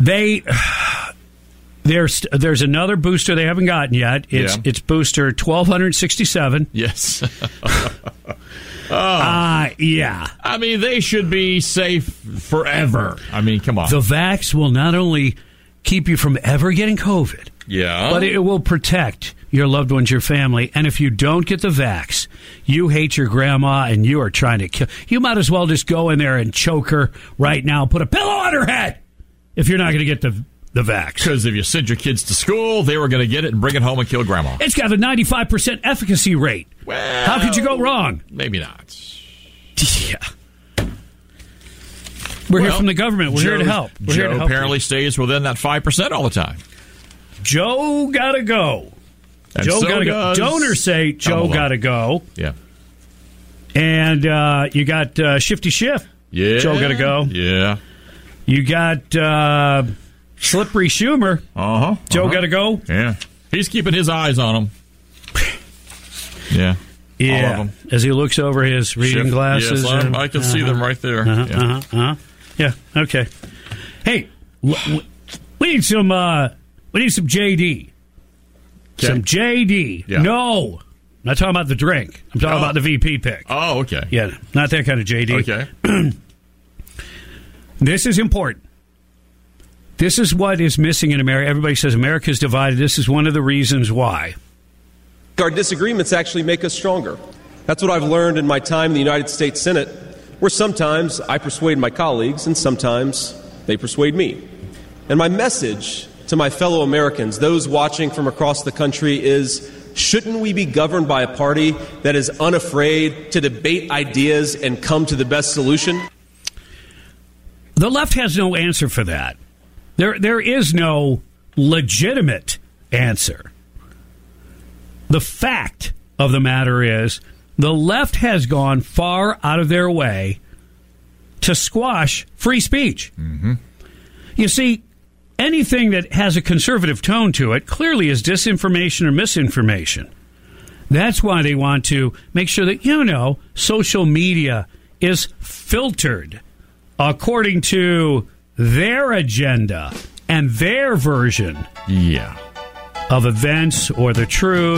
S2: There's another booster they haven't gotten yet. It's booster 1267.
S8: Yes.
S2: Yeah.
S8: I mean, they should be safe forever. I mean, come on.
S2: The vax will not only keep you from ever getting COVID, but it will protect your loved ones, your family. And if you don't get the vax, you hate your grandma and you are trying to kill. You might as well just go in there and choke her right now. Put a pillow on her head if you're not going to get the vax.
S8: Because if you send your kids to school, they were going to get it and bring it home and kill grandma.
S2: It's got a 95% efficacy rate.
S8: Well,
S2: how could you go wrong?
S8: Maybe not.
S2: Yeah. We're here from the government. We're here to help.
S8: Joe apparently stays within that 5% all the time.
S2: Joe gotta go.
S8: And
S2: Joe
S8: so
S2: gotta go. Donors say Joe gotta go.
S8: Yeah.
S2: And you got Shifty Schiff.
S8: Yeah.
S2: Joe gotta go.
S8: Yeah.
S2: You got Slippery Schumer. Joe gotta go.
S8: Yeah. He's keeping his eyes on him. Yeah.
S2: Yeah.
S8: All of them.
S2: As he looks over his reading glasses.
S8: Yes, I can see them right there.
S2: Yeah. Okay. Hey, we need some JD.
S8: Okay.
S2: Some JD.
S8: Yeah.
S2: No, I'm not talking about the drink. I'm talking about the VP pick.
S8: Oh, okay.
S2: Yeah, not that kind of JD.
S8: Okay.
S2: This is important. This is what is missing in America. Everybody says America's divided. This is one of the reasons why.
S14: Our disagreements actually make us stronger. That's what I've learned in my time in the United States Senate, where sometimes I persuade my colleagues and sometimes they persuade me. And my message to my fellow Americans, those watching from across the country, is shouldn't we be governed by a party that is unafraid to debate ideas and come to the best solution?
S2: The left has no answer for that. There is no legitimate answer. The fact of the matter is the left has gone far out of their way to squash free speech.
S8: Mm-hmm.
S2: You see, anything that has a conservative tone to it clearly is disinformation or misinformation. That's why they want to make sure that, social media is filtered according to their agenda and their version
S8: of
S2: events or the truth.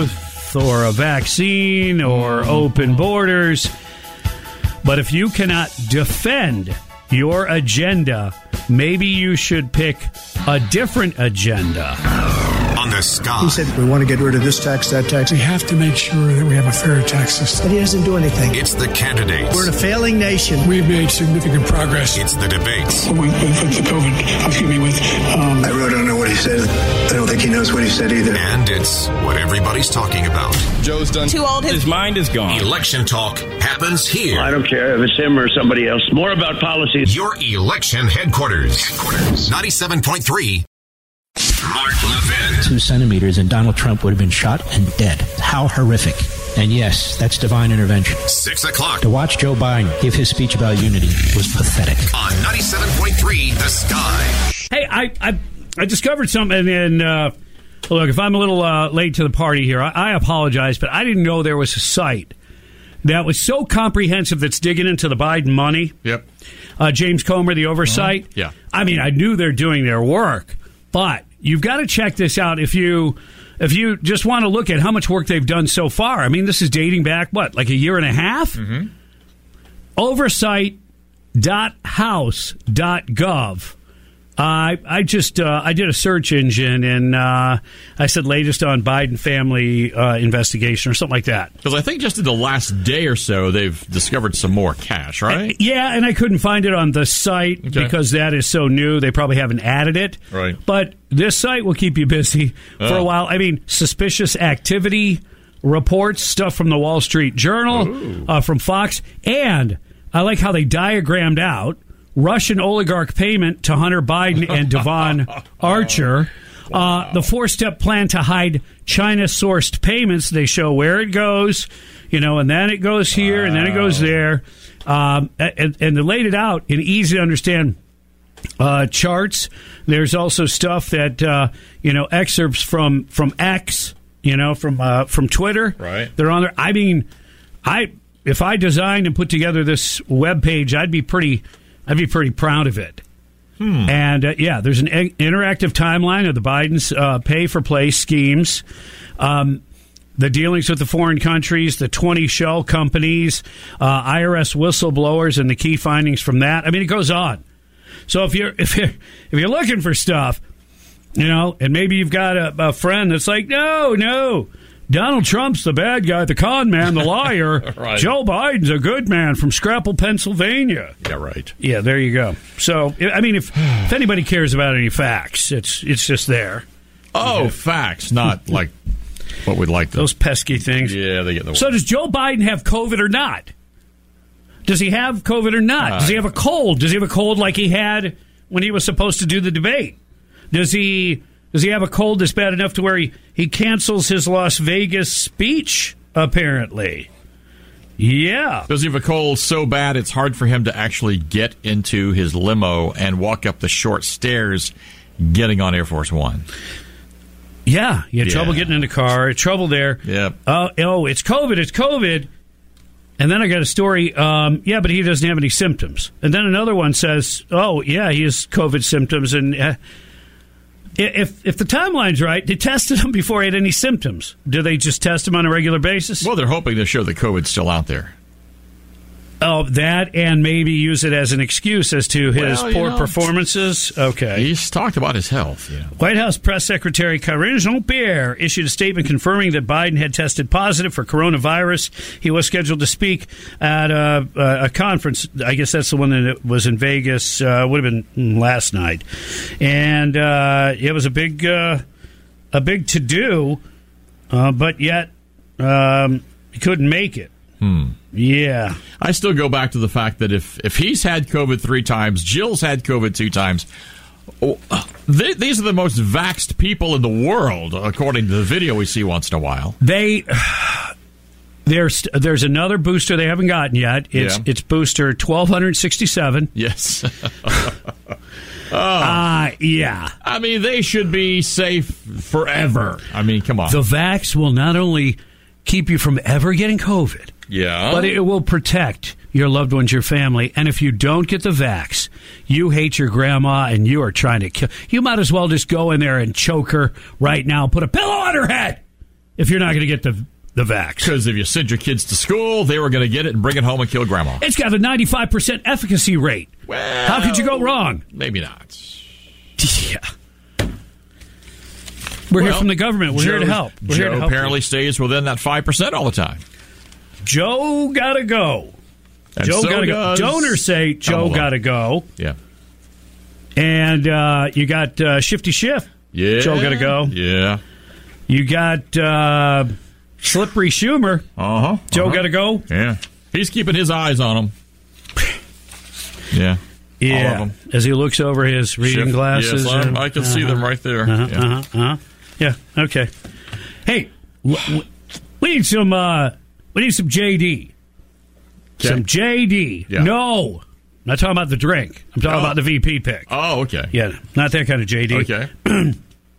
S2: health or a vaccine or open borders. But if you cannot defend your agenda, maybe you should pick a different agenda.
S6: On the Sky.
S16: He said, we want to get rid of this tax, that tax. We have to make sure that we have a fair tax system. But he doesn't do anything.
S6: It's the candidates.
S16: We're a failing nation. We've made significant progress.
S6: It's the debates.
S16: With the COVID, I really don't know what he said. I don't think he knows what he said either.
S6: And it's what everybody's talking about.
S17: Joe's done
S18: too old.
S17: His mind is gone.
S6: Election talk happens here.
S19: I don't care if it's him or somebody else. More about policies.
S6: Your election headquarters. 97.3. Mark Levin.
S15: 2 centimeters and Donald Trump would have been shot and dead. How horrific. And yes, that's divine intervention.
S6: 6 o'clock.
S15: To watch Joe Biden give his speech about unity was pathetic.
S6: On 97.3 The Sky.
S2: Hey, I discovered something, and look, if I'm a little late to the party here, I apologize, but I didn't know there was a site that was so comprehensive that's digging into the Biden money.
S8: Yep.
S2: James Comer, the oversight.
S8: Yeah.
S2: I mean, I knew they're doing their work, but you've got to check this out if you just want to look at how much work they've done so far. I mean, this is dating back, like a year and a half? Mm-hmm. Oversight.house.gov. I did a search engine, and I said latest on Biden family investigation or something like that.
S8: Because I think just in the last day or so, they've discovered some more cash, right?
S2: Yeah, and I couldn't find it on the site because that is so new. They probably haven't added it.
S8: Right.
S2: But this site will keep you busy for a while. I mean, suspicious activity reports, stuff from the Wall Street Journal, from Fox, and I like how they diagrammed out Russian oligarch payment to Hunter Biden and Devon Archer. Wow. The 4-step plan to hide China-sourced payments. They show where it goes, and then it goes here, and then it goes there. And they laid it out in easy-to-understand charts. There's also stuff that, excerpts from X, from Twitter.
S8: Right.
S2: They're on there. I mean, if I designed and put together this web page, I'd be pretty proud of it. And, there's an interactive timeline of the Biden's pay-for-play schemes, the dealings with the foreign countries, the 20 shell companies, IRS whistleblowers, and the key findings from that. I mean, it goes on. So if you're looking for stuff, and maybe you've got a friend that's like, no, Donald Trump's the bad guy, the con man, the liar.
S8: Right.
S2: Joe Biden's a good man from Scrapple, Pennsylvania.
S8: Yeah, right.
S2: Yeah, there you go. So, I mean, if anybody cares about any facts, it's just there.
S8: Oh, facts, not like what we'd like.
S2: Those pesky things.
S8: Yeah, they get the.
S2: So does Joe Biden have COVID or not? Does he have COVID or not? Does he have a cold? Does he have a cold like he had when he was supposed to do the debate? Does he have a cold that's bad enough to where he cancels his Las Vegas speech, apparently? Yeah.
S8: Does he have a cold so bad it's hard for him to actually get into his limo and walk up the short stairs getting on Air Force One?
S2: Yeah. He had trouble getting in the car, trouble there.
S8: Yep.
S2: It's COVID. And then I got a story, but he doesn't have any symptoms. And then another one says, he has COVID symptoms, and... If the timeline's right, they tested him before he had any symptoms. Do they just test him on a regular basis?
S8: Well, they're hoping to show the COVID's still out there.
S2: Oh, that, and maybe use it as an excuse as to his poor performances? Okay.
S8: He's talked about his health. Yeah.
S2: White House Press Secretary Karine Jean-Pierre issued a statement confirming that Biden had tested positive for coronavirus. He was scheduled to speak at a conference. I guess that's the one that was in Vegas. Would have been last night. And it was a big to-do, but yet he couldn't make it. Yeah.
S8: I still go back to the fact that if he's had COVID 3 times, Jill's had COVID 2 times, these are the most vaxxed people in the world, according to the video we see once in a while.
S2: There's another booster they haven't gotten yet. It's booster 1267.
S8: Yes.
S2: Yeah.
S8: I mean, they should be safe forever. I mean, come on.
S2: The vax will not only keep you from ever getting COVID, but it will protect your loved ones, your family. And if you don't get the vax, you hate your grandma and you are trying to kill. You might as well just go in there and choke her right now. Put a pillow on her head if you're not going to get the the vax.
S8: Because if you sent your kids to school, they were going to get it and bring it home and kill grandma.
S2: It's got a 95% efficacy rate.
S8: Well,
S2: how could you go wrong?
S8: Maybe not.
S2: Yeah. We're here from the government. We're here to help.
S8: Joe apparently stays within that 5% all the time.
S2: Joe gotta go.
S8: And
S2: Joe
S8: so
S2: gotta go. Donors say Joe gotta go.
S8: Yeah.
S2: And you got Shifty Schiff.
S8: Yeah.
S2: Joe gotta go.
S8: Yeah.
S2: You got Slippery Schumer. Joe gotta go.
S8: Yeah. He's keeping his eyes on him. Yeah.
S2: Yeah.
S8: All of them.
S2: As he looks over his reading glasses.
S8: Yes, I can see them right there.
S2: Yeah. Okay. Hey, we need some JD.
S8: Okay.
S2: Some JD.
S8: Yeah.
S2: No, I'm not talking about the drink. I'm talking about the VP pick.
S8: Oh, okay.
S2: Yeah, not that kind of JD.
S8: Okay.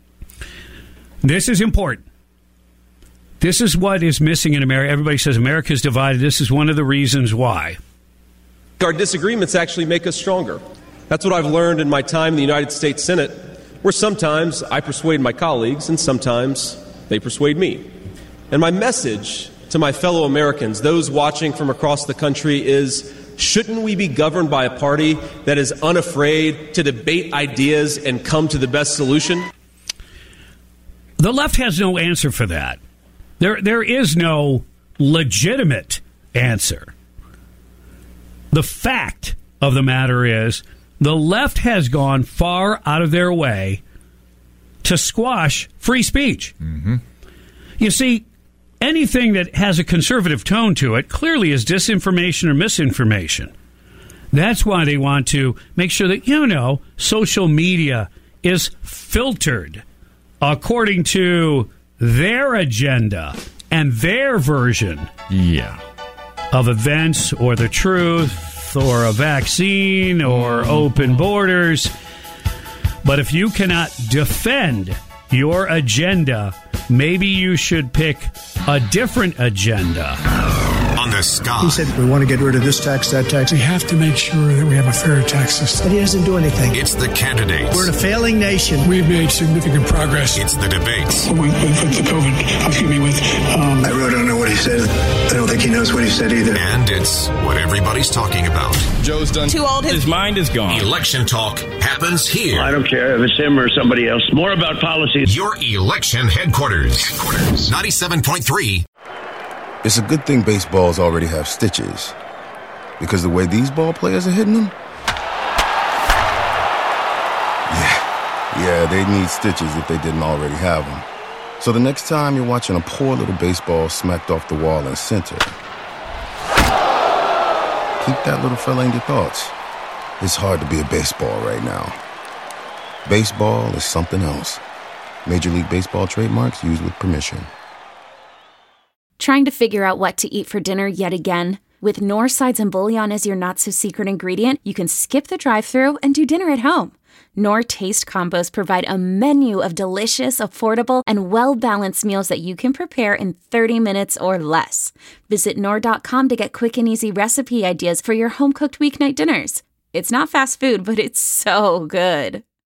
S2: This is important. This is what is missing in America. Everybody says America's divided. This is one of the reasons why.
S14: Our disagreements actually make us stronger. That's what I've learned in my time in the United States Senate, where sometimes I persuade my colleagues and sometimes they persuade me. And my message to my fellow Americans, those watching from across the country, is shouldn't we be governed by a party that is unafraid to debate ideas and come to the best solution?
S2: The left has no answer for that. There is no legitimate answer. The fact of the matter is the left has gone far out of their way to squash free speech.
S8: Mm-hmm.
S2: You see, anything that has a conservative tone to it clearly is disinformation or misinformation. That's why they want to make sure that, social media is filtered according to their agenda and their version of events or the truth or a vaccine or open borders. But if you cannot defend your agenda, maybe you should pick a different agenda.
S6: On the Sky.
S16: He said, we want to get rid of this tax, that tax. We have to make sure that we have a fair tax system. But he doesn't do anything.
S6: It's the candidates.
S16: We're a failing nation. We've made significant progress.
S6: It's the debates.
S16: With the COVID, I really don't know what he said. I don't think he knows what he said either.
S6: And it's what everybody's talking about.
S11: Joe's done
S17: too old.
S11: His mind is gone.
S6: Election talk happens here.
S19: I don't care if it's him or somebody else. More about policies.
S6: Your election headquarters. 97.3.
S1: It's a good thing baseballs already have stitches, because the way these ball players are hitting them, yeah, they'd need stitches if they didn't already have them. So the next time you're watching a poor little baseball smacked off the wall in center, keep that little fella in your thoughts. It's hard to be a baseball right now. Baseball is something else. Major League Baseball trademarks used with permission.
S18: Trying to figure out what to eat for dinner yet again? With Knorr sides and bouillon as your not-so-secret ingredient, you can skip the drive-thru and do dinner at home. Knorr Taste Combos provide a menu of delicious, affordable, and well-balanced meals that you can prepare in 30 minutes or less. Visit Knorr.com to get quick and easy recipe ideas for your home-cooked weeknight dinners. It's not fast food, but it's so good.